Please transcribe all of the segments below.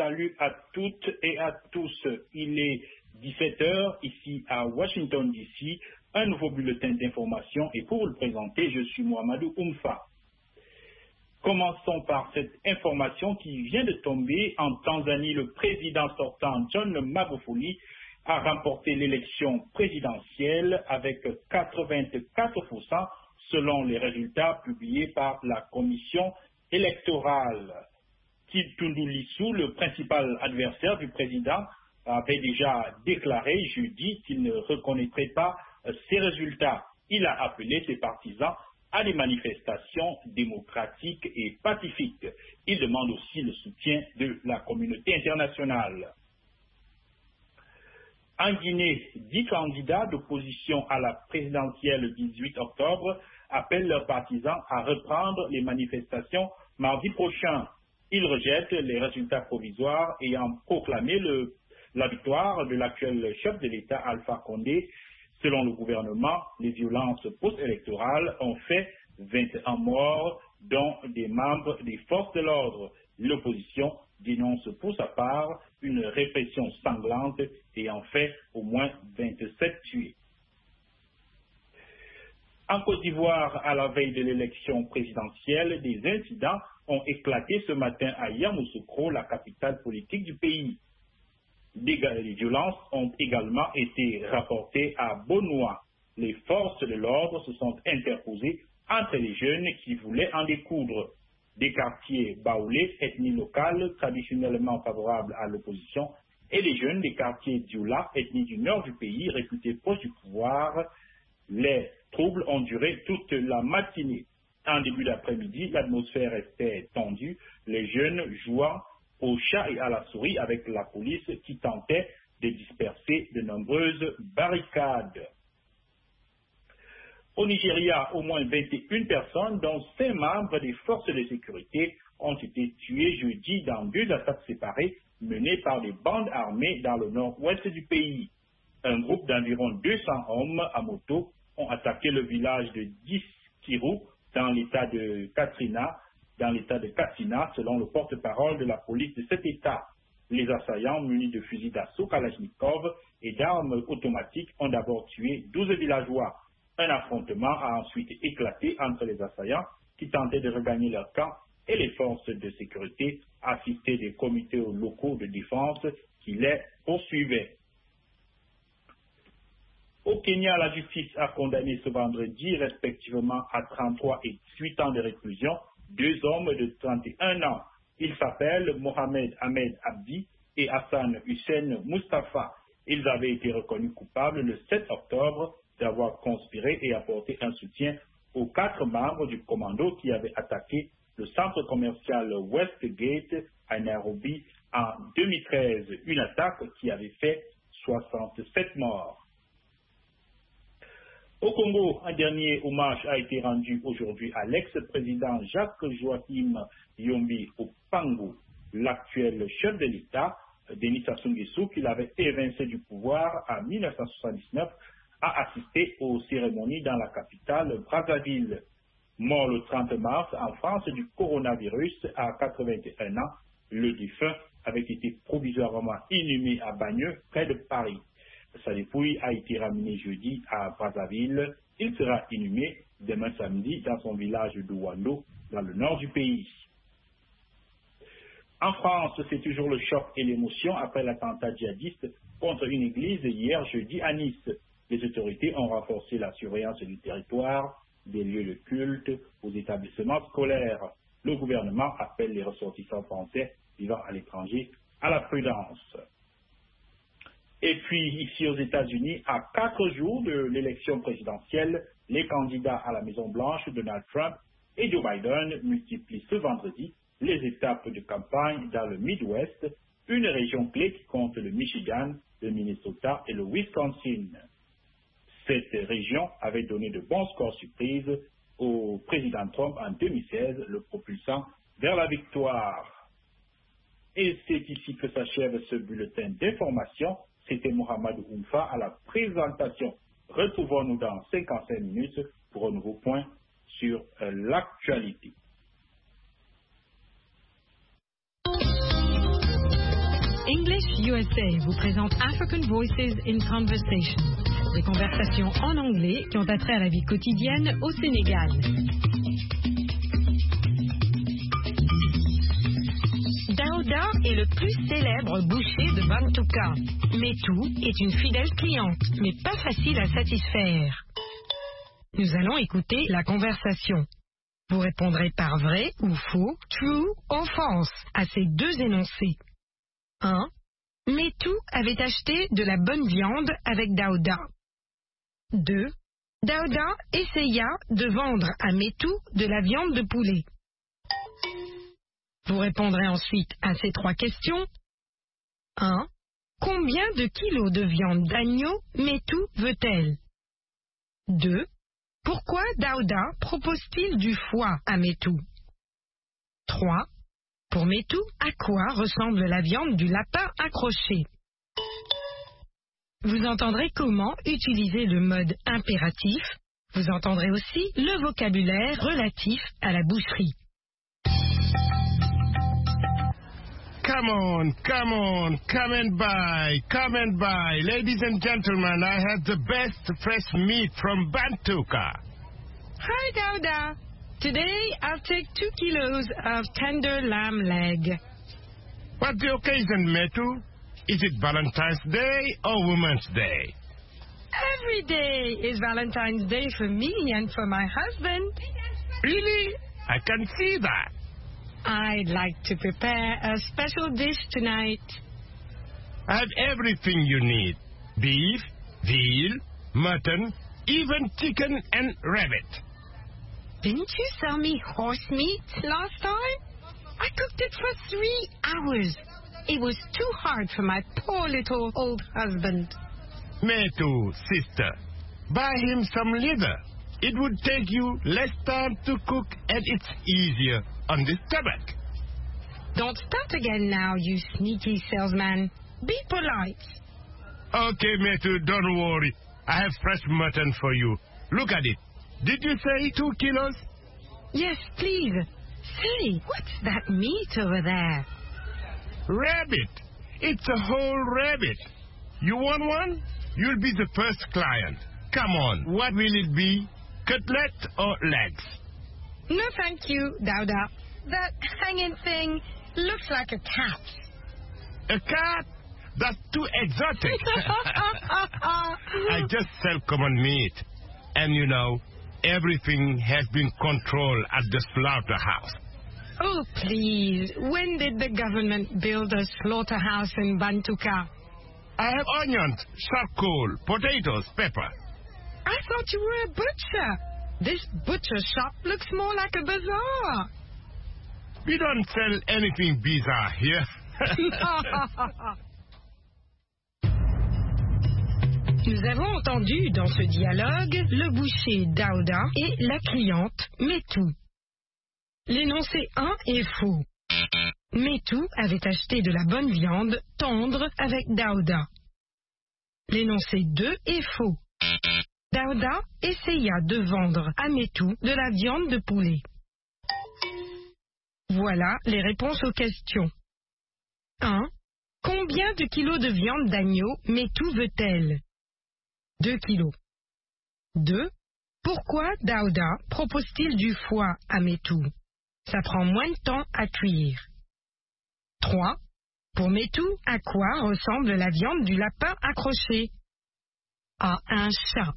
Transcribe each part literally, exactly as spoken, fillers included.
Salut à toutes et à tous. Il est dix-sept heures ici à Washington D C. Un nouveau bulletin d'information et pour vous le présenter, je suis Mohamedou Oumfa. Commençons par cette information qui vient de tomber. En Tanzanie, le président sortant John Magufuli a remporté l'élection présidentielle avec quatre-vingt-quatre pour cent selon les résultats publiés par la commission électorale. Tundu Lissu, le principal adversaire du président, avait déjà déclaré jeudi qu'il ne reconnaîtrait pas ces résultats. Il a appelé ses partisans à des manifestations démocratiques et pacifiques. Il demande aussi le soutien de la communauté internationale. En Guinée, dix candidats d'opposition à la présidentielle le dix-huit octobre appellent leurs partisans à reprendre les manifestations mardi prochain. Ils rejettent les résultats provisoires ayant proclamé le, la victoire de l'actuel chef de l'État Alpha Condé. Selon le gouvernement, les violences post-électorales ont fait vingt et un morts, dont des membres des forces de l'ordre. L'opposition dénonce pour sa part une répression sanglante ayant fait au moins vingt-sept tués. En Côte d'Ivoire, à la veille de l'élection présidentielle, des incidents ont éclaté ce matin à Yamoussoukro, la capitale politique du pays. Des violences ont également été rapportées à Bonoua. Les forces de l'ordre se sont interposées entre les jeunes qui voulaient en découdre. Des quartiers baoulés, ethnie locale, traditionnellement favorables à l'opposition, et les jeunes des quartiers Dioula, ethnie du nord du pays, réputés proches du pouvoir. Les troubles ont duré toute la matinée. En début d'après-midi, l'atmosphère était tendue, les jeunes jouant au chat et à la souris avec la police qui tentait de disperser de nombreuses barricades. Au Nigeria, au moins vingt et une personnes, dont cinq membres des forces de sécurité, ont été tuées jeudi dans deux attaques séparées menées par des bandes armées dans le nord-ouest du pays. Un groupe d'environ deux cents hommes à moto ont attaqué le village de Diskiru dans l'état de Katrina, dans l'état de Katsina, selon le porte-parole de la police de cet état. Les assaillants munis de fusils d'assaut Kalachnikov et d'armes automatiques ont d'abord tué douze villageois. Un affrontement a ensuite éclaté entre les assaillants qui tentaient de regagner leur camp et les forces de sécurité assistées des comités locaux de défense qui les poursuivaient. Au Kenya, la justice a condamné ce vendredi respectivement à trente-trois et dix-huit ans de réclusion deux hommes de trente et un ans. Ils s'appellent Mohamed Ahmed Abdi et Hassan Hussein Mustafa. Ils avaient été reconnus coupables le sept octobre d'avoir conspiré et apporté un soutien aux quatre membres du commando qui avaient attaqué le centre commercial Westgate à Nairobi en deux mille treize, une attaque qui avait fait soixante-sept morts. Au Congo, un dernier hommage a été rendu aujourd'hui à l'ex-président Jacques-Joachim Yombi Opango, l'actuel chef de l'État, Denis Sassou Nguesso, qui l'avait évincé du pouvoir en mille neuf cent soixante-dix-neuf, a assisté aux cérémonies dans la capitale Brazzaville. Mort le trente mars en France du coronavirus à quatre-vingt-un ans, le défunt avait été provisoirement inhumé à Bagneux, près de Paris. Sa dépouille a été ramenée jeudi à Brazzaville. Il sera inhumé demain samedi dans son village de Wando, dans le nord du pays. En France, c'est toujours le choc et l'émotion après l'attentat djihadiste contre une église hier jeudi à Nice. Les autorités ont renforcé la surveillance du territoire, des lieux de culte, aux établissements scolaires. Le gouvernement appelle les ressortissants français vivant à l'étranger à la prudence. Et puis, ici aux États-Unis, à quatre jours de l'élection présidentielle, les candidats à la Maison-Blanche, Donald Trump et Joe Biden, multiplient ce vendredi les étapes de campagne dans le Midwest, une région clé qui compte le Michigan, le Minnesota et le Wisconsin. Cette région avait donné de bons scores surprises au président Trump en deux mille seize, le propulsant vers la victoire. Et c'est ici que s'achève ce bulletin d'information. C'était Mohamedou Oumfa à la présentation. Retrouvons-nous dans cinquante-cinq minutes pour un nouveau point sur euh, l'actualité. English U S A vous présente African Voices in Conversation, des conversations en anglais qui ont attrait à la vie quotidienne au Sénégal. Daouda est le plus célèbre boucher de Bantouka. Metou est une fidèle cliente, mais pas facile à satisfaire. Nous allons écouter la conversation. Vous répondrez par vrai ou faux, true ou false, à ces deux énoncés. un. Metou avait acheté de la bonne viande avec Daouda. deux. Daouda essaya de vendre à Metou de la viande de poulet. Vous répondrez ensuite à ces trois questions. un. Combien de kilos de viande d'agneau Metou veut-elle? deux. Pourquoi Daouda propose-t-il du foie à Metou? trois. Pour Metou, à quoi ressemble la viande du lapin accroché? Vous entendrez comment utiliser le mode impératif. Vous entendrez aussi le vocabulaire relatif à la boucherie. Come on, come on, come and buy, come and buy. Ladies and gentlemen, I have the best fresh meat from Bantouka. Hi, Daouda. Today I'll take two kilos of tender lamb leg. What's the occasion, Metu? Is it Valentine's Day or Women's Day? Every day is Valentine's Day for me and for my husband. Really? I can see that. I'd like to prepare a special dish tonight. I have everything you need. Beef, veal, mutton, even chicken and rabbit. Didn't you sell me horse meat last time? I cooked it for three hours. It was too hard for my poor little old husband. Metu, sister, buy him some liver. It would take you less time to cook and it's easier on the stomach. Don't start again now, you sneaky salesman. Be polite. Okay, Metu, don't worry. I have fresh mutton for you. Look at it. Did you say two kilos? Yes, please. Say, what's that meat over there? Rabbit. It's a whole rabbit. You want one? You'll be the first client. Come on, what will it be? Cutlet or legs? No, thank you, Daouda. That hanging thing looks like a cat. A cat? That's too exotic. I just sell common meat. And you know, everything has been controlled at the slaughterhouse. Oh, please. When did the government build a slaughterhouse in Bantouka? I have onions, charcoal, potatoes, pepper. I thought you were a butcher. This butcher shop looks more like a bazaar. We don't sell anything bizarre here. Nous avons entendu dans ce dialogue le boucher Daouda et la cliente Metou. L'énoncé un est faux. Metou avait acheté de la bonne viande tendre avec Daouda. L'énoncé deux est faux. Daouda essaya de vendre à Metou de la viande de poulet. Voilà les réponses aux questions. un. Combien de kilos de viande d'agneau Metou veut-elle? deux kilos. deux. Pourquoi Daouda propose-t-il du foie à Metou? Ça prend moins de temps à cuire. trois. Pour Metou, à quoi ressemble la viande du lapin accroché? À un chat.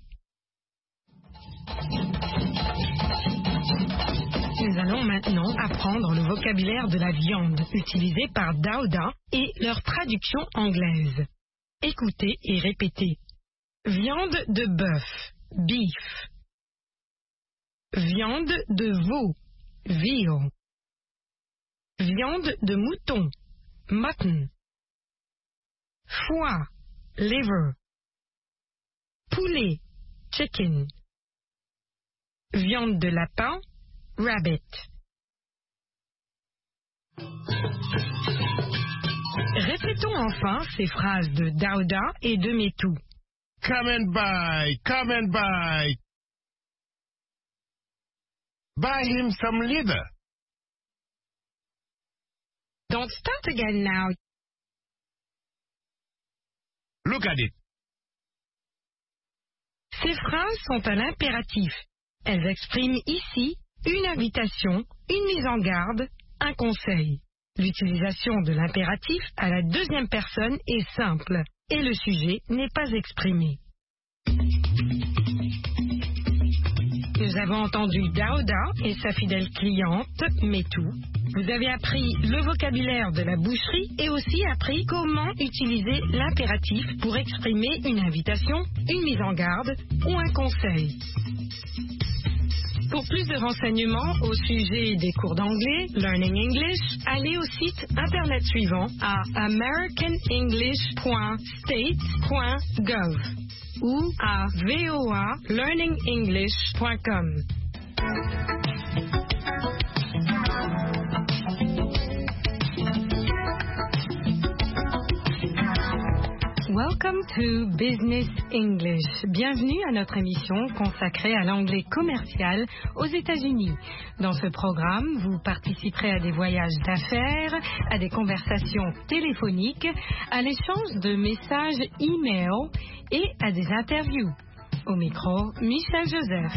Nous allons maintenant apprendre le vocabulaire de la viande utilisé par Daouda et leur traduction anglaise. Écoutez et répétez. Viande de bœuf, beef. Viande de veau, veal. Viande de mouton, mutton. Foie, liver. Poulet, chicken. Viande de lapin, rabbit. Répétons enfin ces phrases de Daouda et de Metou. Come and buy, come and buy. Buy him some liver. Don't start again now. Look at it. Ces phrases sont à l'impératif. Elles expriment ici une invitation, une mise en garde, un conseil. L'utilisation de l'impératif à la deuxième personne est simple et le sujet n'est pas exprimé. Nous avons entendu Daouda et sa fidèle cliente, Metou. Vous avez appris le vocabulaire de la boucherie et aussi appris comment utiliser l'impératif pour exprimer une invitation, une mise en garde ou un conseil. Pour plus de renseignements au sujet des cours d'anglais, Learning English, allez au site internet suivant à american english point state point gov ou à voa learning english point com. Welcome to Business English. Bienvenue à notre émission consacrée à l'anglais commercial aux États-Unis. Dans ce programme, vous participerez à des voyages d'affaires, à des conversations téléphoniques, à l'échange de messages e-mail et à des interviews. Au micro, Michel Joseph.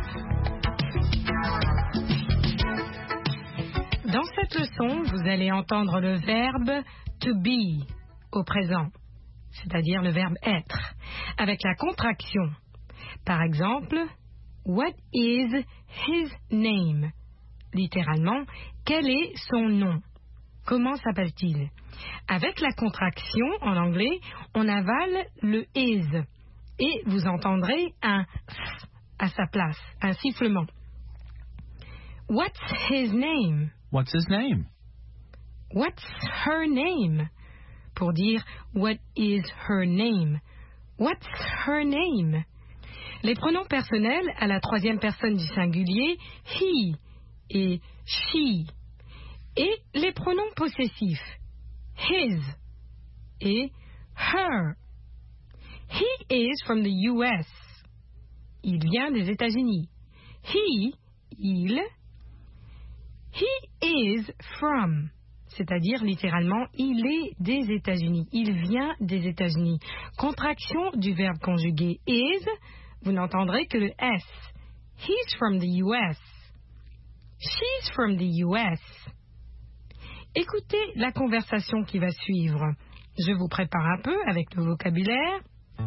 Dans cette leçon, vous allez entendre le verbe to be au présent, c'est-à-dire le verbe être, avec la contraction. Par exemple, what is his name? Littéralement, quel est son nom? Comment s'appelle-t-il? Avec la contraction, en anglais, on avale le is et vous entendrez un s à sa place, un sifflement. What's his name? What's his name? What's her name? Pour dire what is her name? What's her name? Les pronoms personnels à la troisième personne du singulier, he et she. Et les pronoms possessifs, his et her. He is from the U S. Il vient des États-Unis. He, il. He is from. C'est-à-dire littéralement, il est des États-Unis. Il vient des États-Unis. Contraction du verbe conjugué is, vous n'entendrez que le S. He's from the U S. She's from the U S. Écoutez la conversation qui va suivre. Je vous prépare un peu avec le vocabulaire.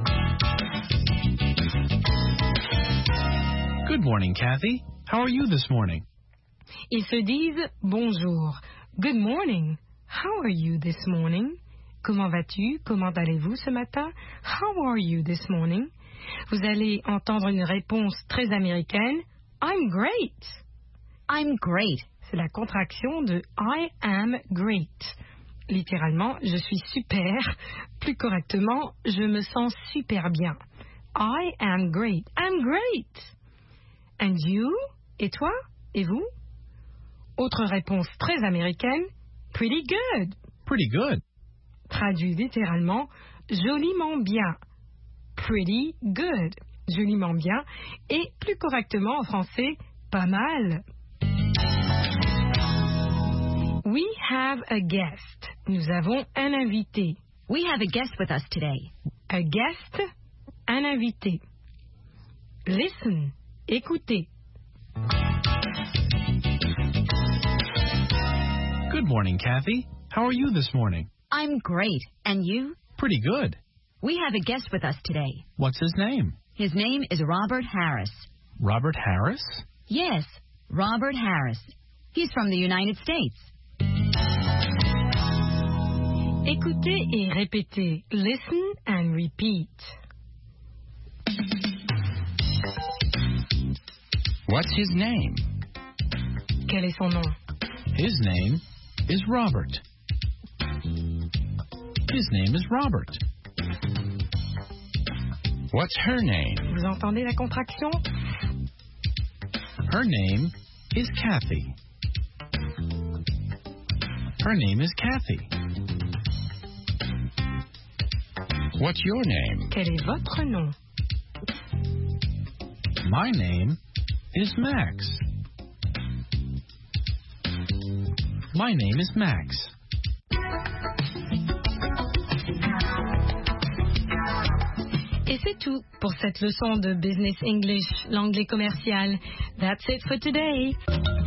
Good morning, Kathy. How are you this morning? Ils se disent bonjour. Good morning. How are you this morning? Comment vas-tu? Comment allez-vous ce matin? How are you this morning? Vous allez entendre une réponse très américaine. I'm great. I'm great. C'est la contraction de I am great. Littéralement, je suis super. Plus correctement, je me sens super bien. I am great. I'm great. And you? Et toi? Et vous? Autre réponse très américaine, pretty good. Pretty good. Traduit littéralement, joliment bien. Pretty good. Joliment bien. Et plus correctement en français, pas mal. We have a guest. Nous avons un invité. We have a guest with us today. A guest, un invité. Listen, écoutez. Good morning, Kathy. How are you this morning? I'm great. And you? Pretty good. We have a guest with us today. What's his name? His name is Robert Harris. Robert Harris? Yes, Robert Harris. He's from the United States. Écoutez et répétez. Listen and repeat. What's his name? Quel est son nom? His name is Robert. His name is Robert. What's her name? Vous entendez la contraction? Her name is Kathy. Her name is Kathy. What's your name? Quel est votre nom? My name is Max. My name is Max. Et c'est tout pour cette leçon de Business English, l'anglais commercial. That's it for today.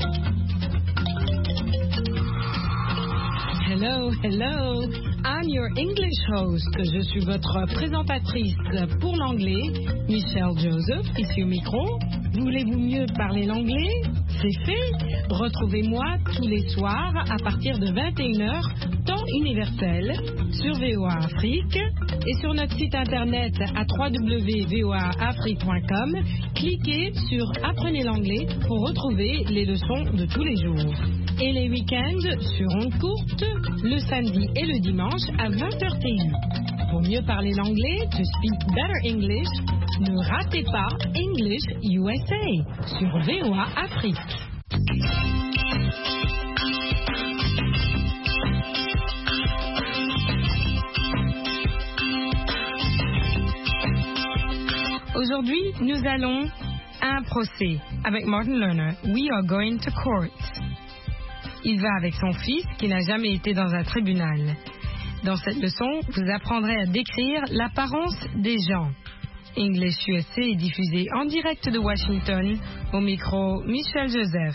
Hello, hello. I'm your English host. Je suis votre présentatrice pour l'anglais, Michelle Joseph, ici au micro. Voulez-vous mieux parler l'anglais? C'est fait. Retrouvez-moi tous les soirs à partir de vingt et une heures, temps universel, sur V O A Afrique et sur notre site internet à w w w point v o a afrique point com. Cliquez sur Apprenez l'anglais pour retrouver les leçons de tous les jours. Et les week-ends sur ondes courtes, le samedi et le dimanche à vingt heures T U. Pour mieux parler l'anglais, to speak better English, ne ratez pas English U S A sur V O A Afrique. Aujourd'hui, nous allons à un procès avec Martin Lerner. We are going to court. Il va avec son fils qui n'a jamais été dans un tribunal. Dans cette leçon, vous apprendrez à décrire l'apparence des gens. English U S A est diffusé en direct de Washington, au micro Michel Joseph.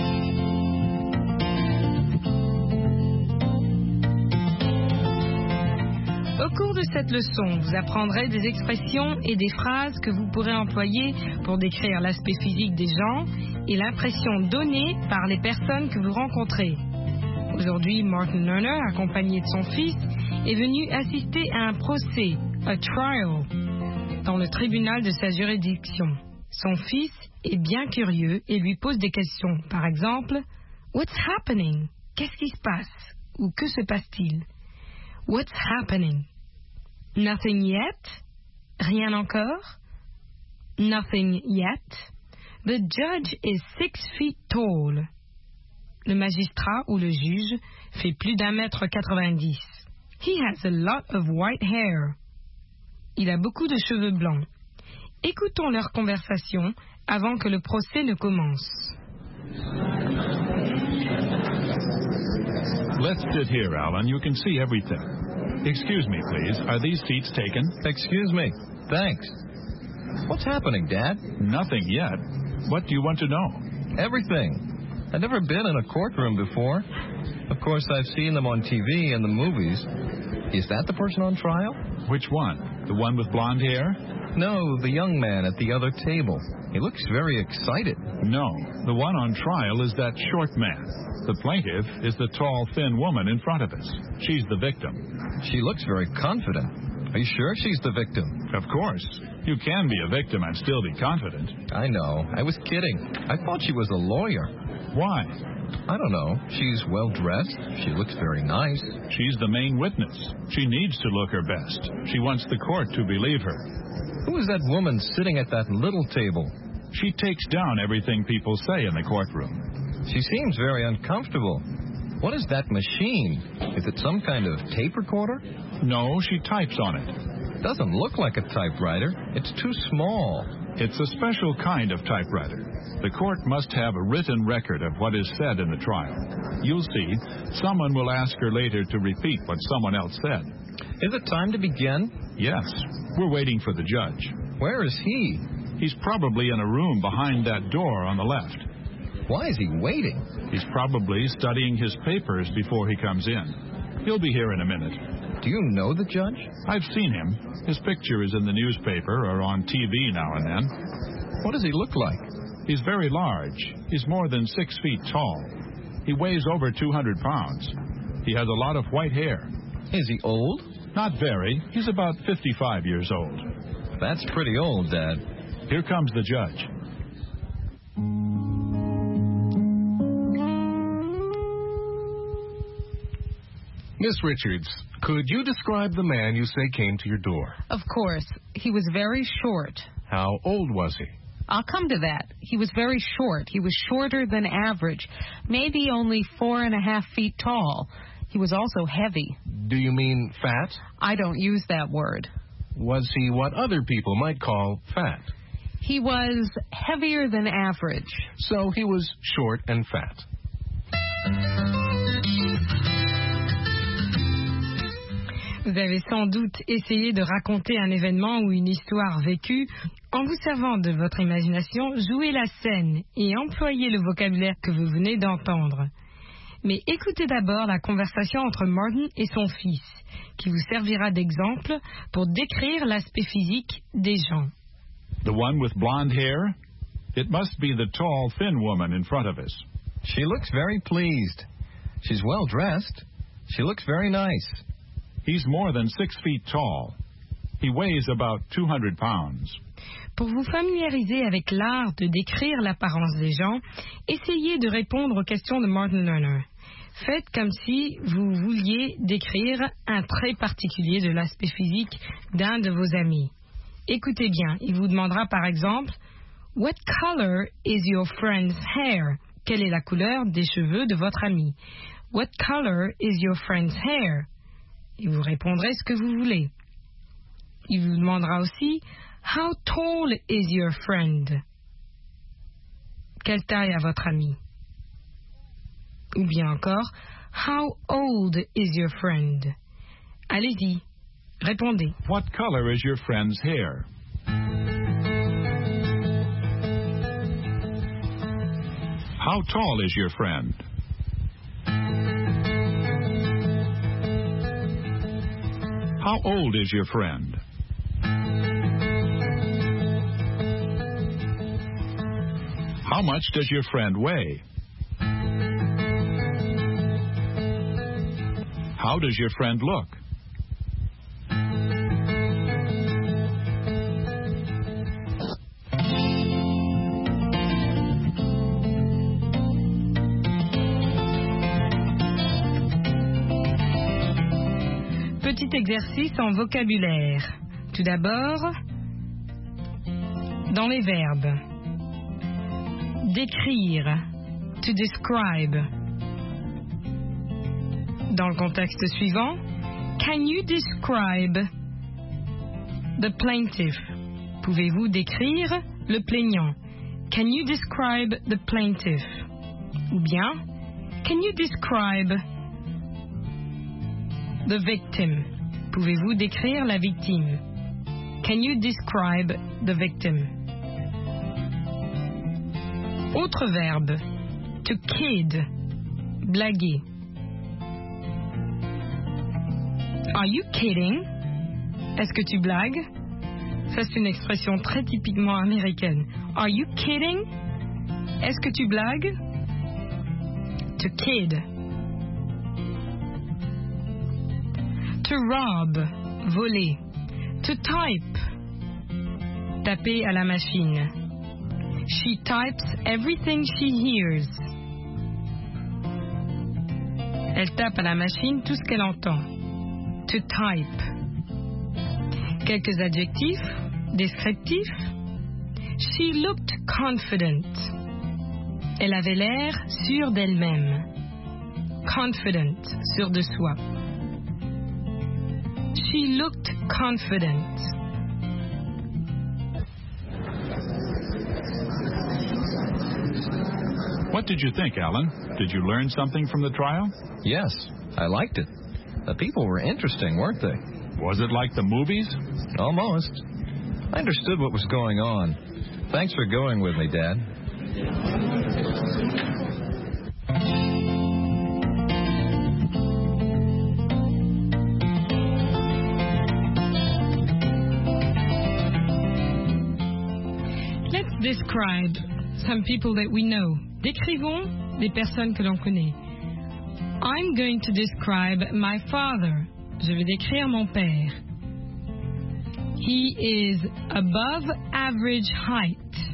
Au cours de cette leçon, vous apprendrez des expressions et des phrases que vous pourrez employer pour décrire l'aspect physique des gens et l'impression donnée par les personnes que vous rencontrez. Aujourd'hui, Martin Lerner, accompagné de son fils, est venu assister à un procès, a trial, dans le tribunal de sa juridiction. Son fils est bien curieux et lui pose des questions. Par exemple, « What's happening ?» Qu'est-ce qui se passe? Ou que se passe-t-il? What's happening? Nothing yet? Rien encore? Nothing yet? The judge is six feet tall. Le magistrat ou le juge fait plus d'un mètre quatre-vingt-dix. He has a lot of white hair. Il a beaucoup de cheveux blancs. Écoutons leur conversation avant que le procès ne commence. Let's sit here, Alan. You can see everything. Excuse me, please. Are these seats taken? Excuse me. Thanks. What's happening, Dad? Nothing yet. What do you want to know? Everything. I've never been in a courtroom before. Of course, I've seen them on T V and the movies. Is that the person on trial? Which one? The one with blonde hair? No, the young man at the other table. He looks very excited. No, the one on trial is that short man. The plaintiff is the tall, thin woman in front of us. She's the victim. She looks very confident. Are you sure she's the victim? Of course. You can be a victim and still be confident. I know. I was kidding. I thought she was a lawyer. Why? I don't know. She's well-dressed. She looks very nice. She's the main witness. She needs to look her best. She wants the court to believe her. Who is that woman sitting at that little table? She takes down everything people say in the courtroom. She seems very uncomfortable. What is that machine? Is it some kind of tape recorder? No, she types on it. Doesn't look like a typewriter. It's too small. It's a special kind of typewriter. The court must have a written record of what is said in the trial. You'll see, someone will ask her later to repeat what someone else said. Is it time to begin? Yes. We're waiting for the judge. Where is he? He's probably in a room behind that door on the left. Why is he waiting? He's probably studying his papers before he comes in. He'll be here in a minute. Do you know the judge? I've seen him. His picture is in the newspaper or on T V now and then. What does he look like? He's very large. He's more than six feet tall. He weighs over two hundred pounds. He has a lot of white hair. Is he old? Not very. He's about fifty-five years old. That's pretty old, Dad. Here comes the judge. Miss Richards, could you describe the man you say came to your door? Of course. He was very short. How old was he? I'll come to that. He was very short. He was shorter than average, maybe only four and a half feet tall. He was also heavy. Do you mean fat? I don't use that word. Was he what other people might call fat? He was heavier than average. So he was short and fat. Vous avez sans doute essayé de raconter un événement ou une histoire vécue. En vous servant de votre imagination, jouez la scène et employez le vocabulaire que vous venez d'entendre. Mais écoutez d'abord la conversation entre Martin et son fils, qui vous servira d'exemple pour décrire l'aspect physique des gens. The one with blonde hair? It must be the tall, thin woman in front of us. She looks very pleased. She's well dressed. She looks very nice. He's more than six feet tall. He weighs about two hundred pounds. Pour vous familiariser avec l'art de décrire l'apparence des gens, essayez de répondre aux questions de Martin Lerner. Faites comme si vous vouliez décrire un trait particulier de l'aspect physique d'un de vos amis. Écoutez bien, il vous demandera par exemple « What color is your friend's hair ?» Quelle est la couleur des cheveux de votre ami? « What color is your friend's hair ?» Et vous répondrez ce que vous voulez. Il vous demandera aussi « How tall is your friend ?» Quelle taille a votre ami? Ou bien encore « How old is your friend ?» Allez-y, répondez. What color is your friend's hair? How tall is your friend? How old is your friend? How much does your friend weigh? How does your friend look? Petit exercice en vocabulaire. Tout d'abord, dans les verbes. Décrire, to describe. Dans le contexte suivant, can you describe the plaintiff? Pouvez-vous décrire le plaignant? Can you describe the plaintiff? Ou bien, can you describe the victim? Pouvez-vous décrire la victime? Can you describe the victim? Autre verbe, to kid, blaguer. Are you kidding? Est-ce que tu blagues? Ça, c'est une expression très typiquement américaine. Are you kidding? Est-ce que tu blagues? To kid. To rob, voler. To type, taper à la machine. She types everything she hears. Elle tape à la machine tout ce qu'elle entend. To type. Quelques adjectifs descriptifs. She looked confident. Elle avait l'air sûre d'elle-même. Confident, sûre de soi. She looked confident. What did you think, Alan? Did you learn something from the trial? Yes, I liked it. The people were interesting, weren't they? Was it like the movies? Almost. I understood what was going on. Thanks for going with me, Dad. Let's describe some people that we know. Décrivons des personnes que l'on connaît. I'm going to describe my father. Je vais décrire mon père. He is above average height.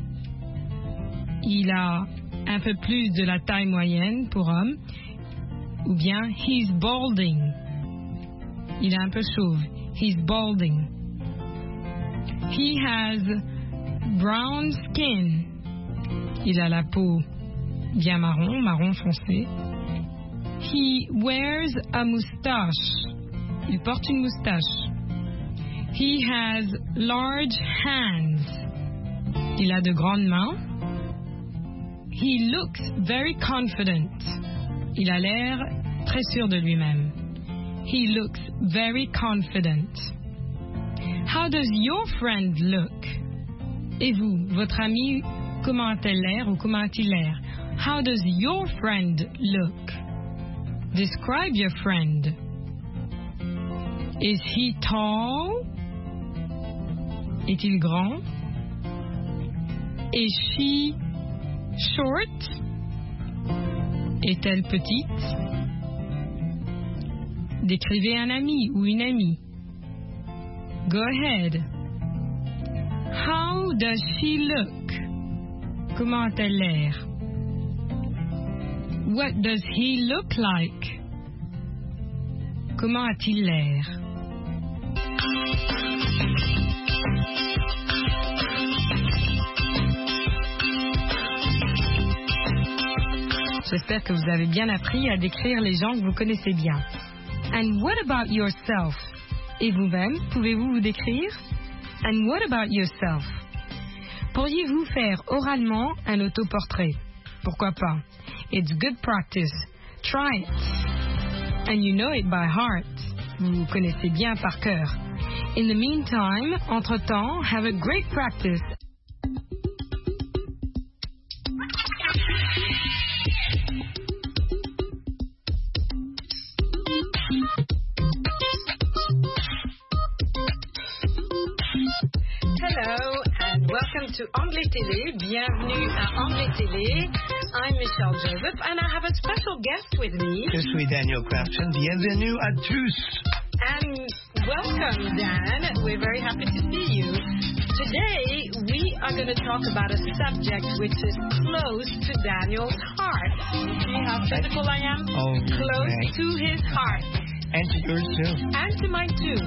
Il a un peu plus de la taille moyenne pour homme. Ou bien, he's balding. Il est un peu chauve. He's balding. He has brown skin. Il a la peau bien marron, marron foncé. He wears a moustache. Il porte une moustache. He has large hands. Il a de grandes mains. He looks very confident. Il a l'air très sûr de lui-même. He looks very confident. How does your friend look? Et vous, votre ami, comment a-t-elle l'air ou comment a-t-il l'air? How does your friend look? Describe your friend. Is he tall? Est-il grand? Is she short? Est-elle petite? Décrivez un ami ou une amie. Go ahead. How does she look? Comment a-t-elle l'air? What does he look like? Comment a-t-il l'air? J'espère que vous avez bien appris à décrire les gens que vous connaissez bien. And what about yourself? Et vous-même, pouvez-vous vous décrire? And what about yourself? Pourriez-vous faire oralement un autoportrait? Pourquoi pas? It's good practice. Try it. And you know it by heart. Vous connaissez bien par cœur. In the meantime, entre-temps, have a great practice. Hello and welcome to Anglais Télé. Bienvenue à Anglais Télé. I'm Michelle Joseph and I have a special guest with me. Je suis Daniel Crafton. Bienvenue à tous. And welcome, Dan. We're very happy to see you. Today we are going to talk about a subject which is close to Daniel's heart. See how physical I am? Oh, close right. to his heart. And to yours too. And to mine too.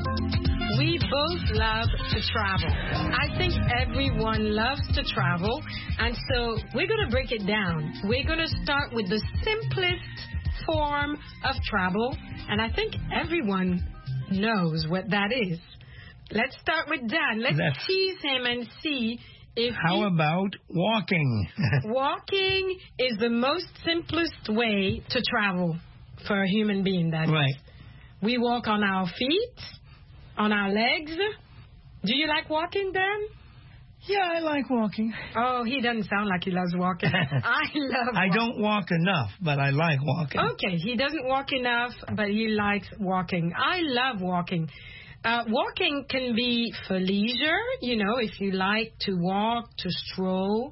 We both love to travel. I think everyone loves to travel. And so we're going to break it down. We're going to start with the simplest form of travel. And I think everyone knows what that is. Let's start with Dan. Let's That's... tease him and see if How he... about walking? Walking is the most simplest way to travel for a human being. That right. is. We walk on our feet. On our legs. Do you like walking, Dan? Yeah, I like walking. Oh, he doesn't sound like he loves walking. I love I walking. don't walk enough, but I like walking. Okay, he doesn't walk enough, but he likes walking. I love walking. Uh, walking can be for leisure, you know, if you like to walk, to stroll,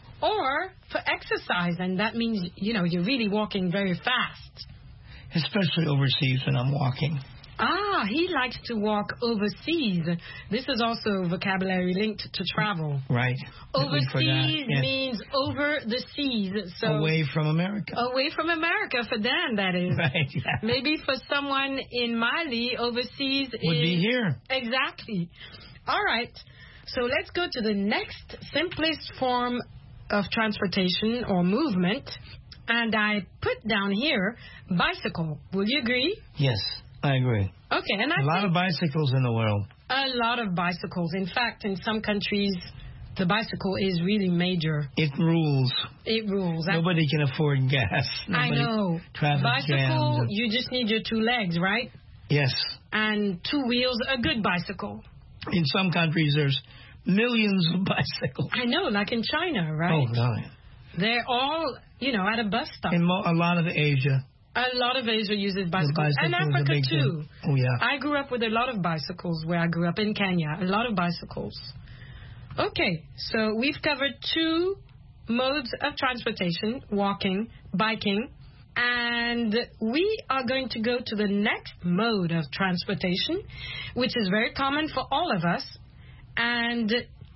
or for exercise, and that means, you know, you're really walking very fast. Especially overseas when I'm walking. Ah, he likes to walk overseas. This is also vocabulary linked to travel. Right. Overseas yes. means over the seas. So away from America. Away from America for Dan, that is. Right. Yeah. Maybe for someone in Mali, overseas would is... be here. Exactly. All right. So let's go to the next simplest form of transportation or movement. And I put down here bicycle. Will you agree? Yes. I agree. Okay, and I a lot of bicycles in the world. A lot of bicycles. In fact, in some countries, the bicycle is really major. It rules. It rules. Nobody can afford gas. Nobody I know. Bicycle, jams. you just need your two legs, right? Yes. And two wheels, a good bicycle. In some countries, there's millions of bicycles. I know, like in China, right? Oh, God. They're all, you know, at a bus stop. In mo- a lot of Asia. A lot of Asia uses bicycles. And Africa, too. Thing. Oh, yeah. I grew up with a lot of bicycles where I grew up in Kenya. A lot of bicycles. Okay, so we've covered two modes of transportation, walking, biking. And we are going to go to the next mode of transportation, which is very common for all of us. And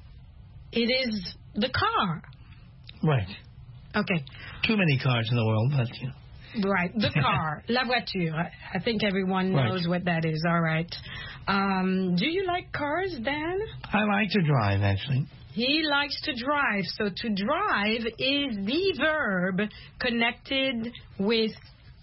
it is the car. Right. Okay. Too many cars in the world, but, you know. Right, the car, la voiture. I think everyone knows right. what that is. All right. Um, do you like cars, Dan? I like to drive, actually. He likes to drive. So to drive is the verb connected with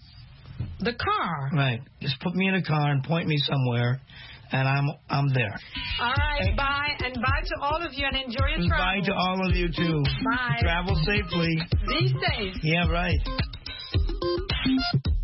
the car. Right. Just put me in a car and point me somewhere, and I'm I'm there. All right. Hey. Bye, and bye to all of you, and enjoy your and travel. Bye to all of you too. Bye. Travel safely. Be safe. Yeah. Right.